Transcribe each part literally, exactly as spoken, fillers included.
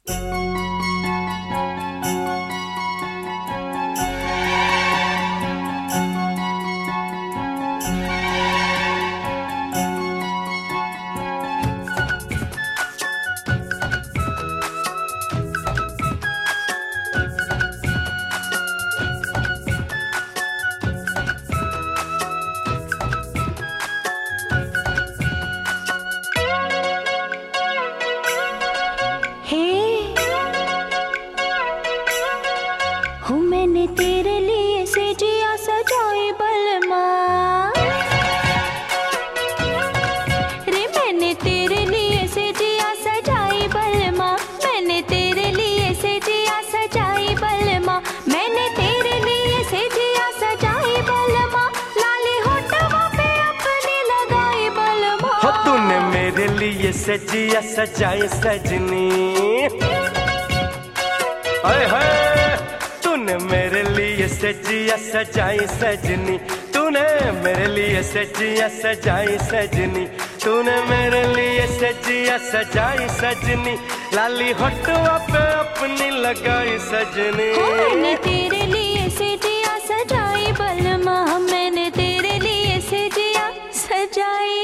हूँ मैंने तेरे लिए सेजिया सजाई बलमा, रे मैंने तेरे लिए सेजिया सजाई बलमा, मैंने तेरे लिए सेजिया सजाई बलमा, मैंने तेरे लिए सेजिया सजाई बलमा, लाली होठों पे अपनी लगाई बलमा। हो तूने मेरे लिए सेजिया सजाई सजनी, हाय हाय तूने मेरे लिए सजिया सजाई सजनी, तूने मेरे लिए सजिया सजाई सजनी, तूने मेरे लिए सजिया सजाई सजनी, लाली होठों पे अपनी लगाई सजनी। मैंने तेरे लिए सजिया सजाई बलमा, मैंने तेरे लिए सजिया सजाई।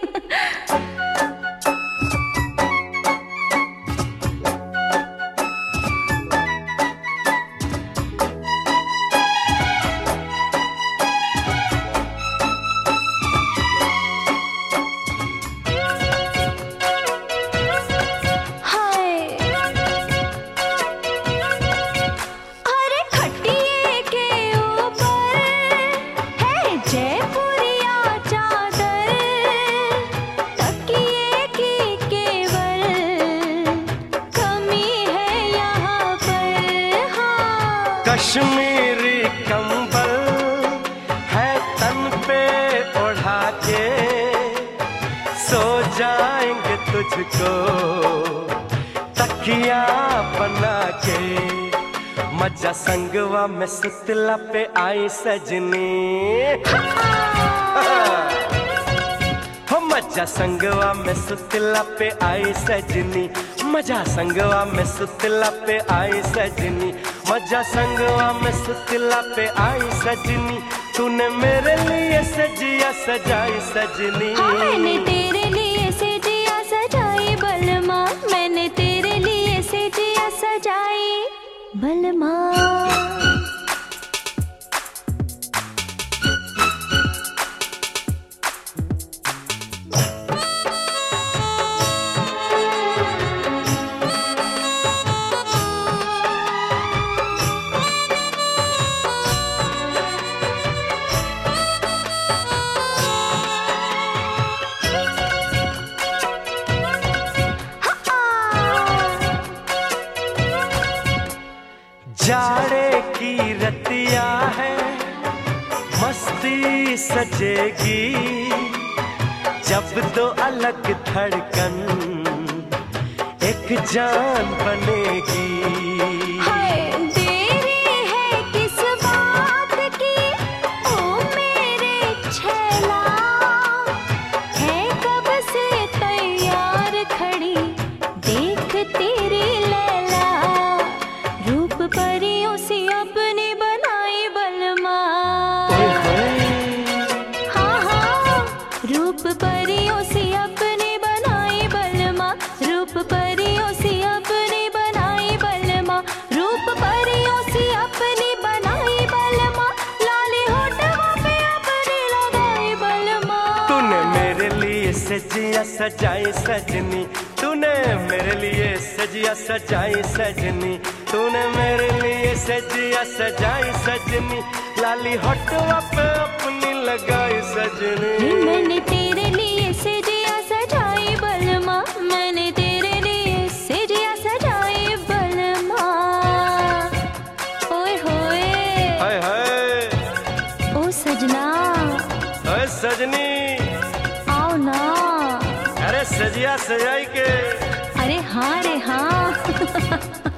कश्मीरी कंबल है तन पे ओढ़ा के, सो जाएंगे तुझको तकिया बना के, मजा संगवा में सुतला पे आई सजनी, हो मजा संगवा में सुतला पे आई सजनी, मजा संगवा में सुतला पे आई सजनी, मजा संगवा में सुतला पे आई सजनी, तूने मेरे लिए सजिया सजाई सजनी। हाँ मैंने तेरे लिए सजिया सजाई बलमा, मैंने तेरे लिए सजिया सजाई बलमा। जाड़े की रतिया है मस्ती सजेगी, जब दो अलग धड़कन एक जान बनेगी। रूप परियों से अपने बनाई बलमा, रूप परियों से अपने बनाई बलमा, रूप परियों से अपनी बनाई बलमा, लाली होठों पे अपनी लगाई बलमा। तूने मेरे लिए सजिया सजाई सजनी, तूने मेरे लिए सजिया सजाई सजनी, तूने मेरे लिए सजिया सजाई सजनी, लाली होठों पे अपनी लगाई सजनी। मैंने तेरे लिए सजिया सजाई बलमा, मैंने तेरे लिए सजिया सजाई बलमा। ओए होए हाय हाय ओ सजना, ओए सजनी आओ ना। अरे सजिया सजाई के, अरे हाँ रे हाँ।